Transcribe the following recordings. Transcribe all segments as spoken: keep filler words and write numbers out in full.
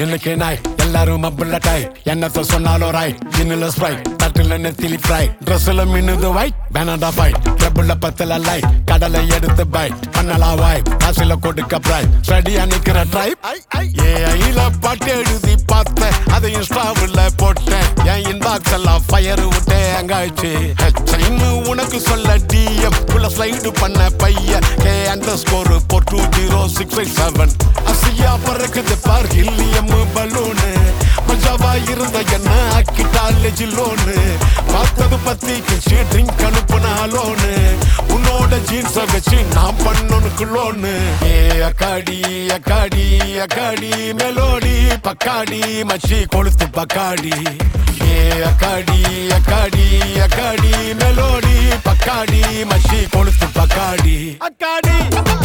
இன்னைக்கு நாய் எல்லாரும் மப்பிள்ள டாய் என்னத்த சொன்னாலும் ராய் இன்னில ஸ்ப்ரைட் தட்டுல நெத்திலி ஃப்ரை ட்ரெஸ்ல மின்னுது வைட் பேனடா ஃபைட் ட்ரபிள்ல பத்தல லைட் கடலை எடுத்து பைட் பண்ணலாம் வாய் காசுல கொடுக்க பிராய் ஸ்டடியா நிக்கிற ட்ரைப் ஏ ஐல பாட்டு எழுதி பார்த்தேன் அதை இன்ஸ்டாவில் போட்டேன் என் இன்பாக்ஸ் எல்லாம் ஃபயர் விட்டேன் அங்காச்சு ஹெச்ஐன்னு உனக்கு சொல்ல டிஎம் உள்ள ஸ்லைடு பண்ண பையன் K underscore four two zero six eight seven அசியா பறக்குது பார் ஹில்லியம் பலூனு மஜாவா இருந்த என்ன ஆக்கிட்டாலே ஜில்லோனு பார்த்தது பத்தி கிச்சு ட்ரிங்க் அனுப்புனாலோனு உன்னோட ஜீன்ஸ் வச்சு நான் பண்ணனுக்கு லோனு ஏ அக்காடி அக்காடி அக்காடி மெலோடி பக்காடி மச்சி கொளுத்து பக்காடி ஏ அக்காடி அக்காடி அக்காடி மெலோடி பக்காடி மச்சி கொளுத்து பக்காடி அக்காடி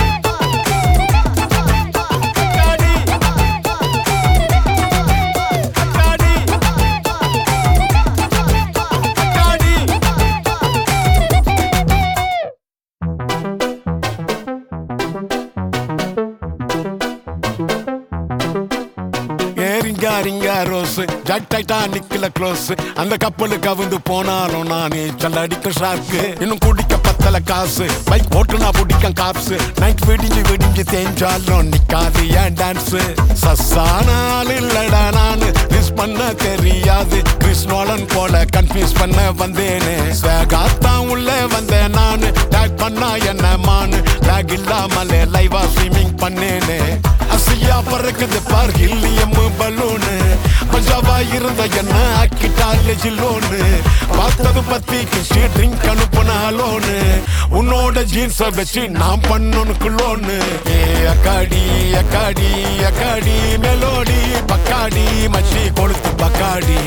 ரோஸ் ஜட் டைட்டானிக்ல க்ளோஸ் அந்த கப்பலுக்கு அவுந்து போனாலும் நானே சல்ல அடிக்க ஷார்க்கு இன்னும் குடிக்க பத்தல காசு பைக் ஓட்டுனா பிடிக்க காப்ஸ் நைட் வெடிஞ்சு வெடிஞ்சு தேஞ்சாலும் நிக்காது ஏன் டான்ஸ் சசானால் இல்லடா நானு மிஸ் பண்ண தெரியாது கிறிஸ்னோலன் போல கன்ஃபியூஸ் பண்ண வந்தேனே சேகாத்தான் உள்ள வந்தேன் நானு டேக் பண்ணா என்ன மானு லேக் இல்லாமலே லைவா ஸ்ட்ரீமிங் பண்ணேனே அசியா பறக்குது பார் ஹில்லியம் பலூனு மஜாவா இருந்த என்ன ஆக்கிட்டாலே ஜில்லோனு பார்த்தது பத்தி கிச்சு ட்ரிங்க் அனுப்புனாலோனு உன்னோட ஜீன்ஸ் வச்சு நான் பண்ணனுக்கு லோனு ஏ அக்காடி அக்காடி அக்காடி மெலோடி பக்காடி மச்சி கொளுத்து பக்காடி